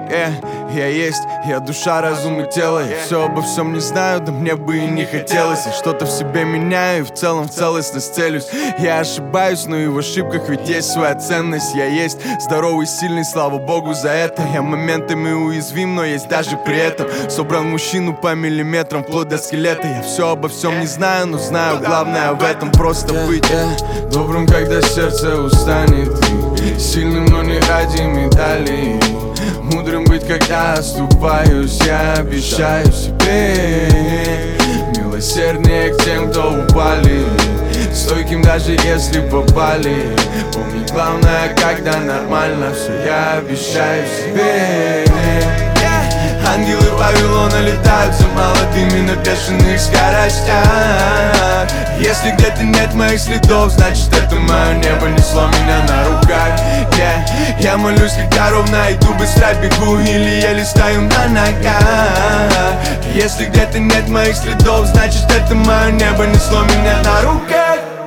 Я есть, я душа, разум и тело. Я все обо всем не знаю, да мне бы и не хотелось. Я что-то в себе меняю и в целом в целостность целюсь. Я ошибаюсь, но и в ошибках ведь есть своя ценность. Я есть здоровый, сильный, слава богу за это. Я моментами уязвим, но есть даже при этом. Собран мужчину по миллиметрам, вплоть до скелета. Я все обо всем не знаю, но знаю, главное в этом просто быть добрым, когда сердце устанет, сильным, но не ради медалей. Мудрым быть, когда оступаюсь, я обещаю себе. Милосерднее к тем, кто упали, стойким даже если попали. Помни, главное, когда нормально все, я обещаю себе. Ангелы Вавилона летают за молодыми на бешеных скоростях. Если где-то нет моих следов, значит это мое небо несло меня на руках. Я молюсь, когда ровно иду, быстро бегу или еле стою на ногах. Если где-то нет моих следов, значит это мое небо несло меня на руках.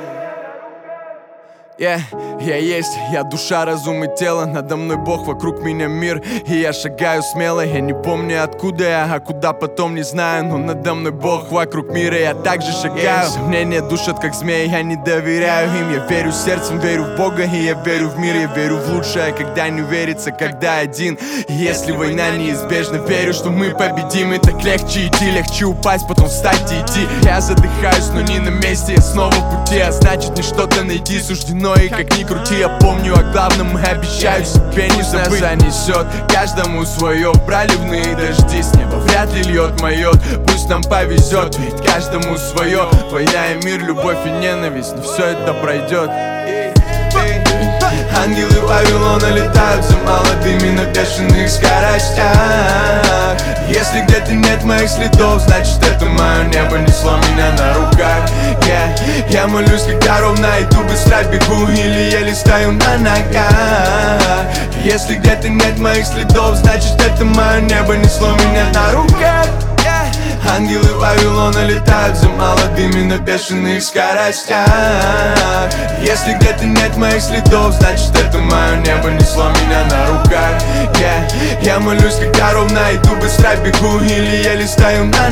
Я есть, я душа, разум и тело. Надо мной Бог, вокруг меня мир, и я шагаю смело. Я не помню откуда я, а куда потом не знаю. Но надо мной Бог, вокруг мира я также шагаю. Сомнения душат как змеи, я не доверяю им. Я верю сердцем, верю в Бога, и я верю в мир. Я верю в лучшее, когда не верится, когда один. И если война неизбежна, верю, что мы победим. И так легче идти, легче упасть, потом встать и идти. Я задыхаюсь, но не на месте, я снова в пути. А значит мне что-то найти суждено. И как ни крути, я помню о главном и обещаю себе не забыть. Занесет каждому свое, проливные дожди с неба вряд ли льет моет. Пусть нам повезет, ведь каждому свое. Война и мир, любовь и ненависть, но все это пройдет. Ангелы Вавилона летают за молодыми на бешеных скоростях. Если где-то нет моих следов, значит это мое небо несло меня на руках. Я молюсь, когда ровно иду, быстро бегу или еле стою на ногах. Если где-то нет моих следов, значит это мое небо несло меня на руках. Ангелы Вавилона летают за молодыми на бешеных скоростях. Если где-то нет моих следов, значит это мое небо несло меня на руках. Я молюсь, когда ровно иду, быстро бегу или еле стою на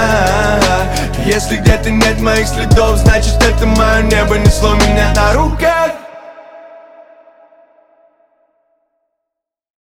ногах. Если где-то нет моих следов, значит это мое небо несло меня на руках.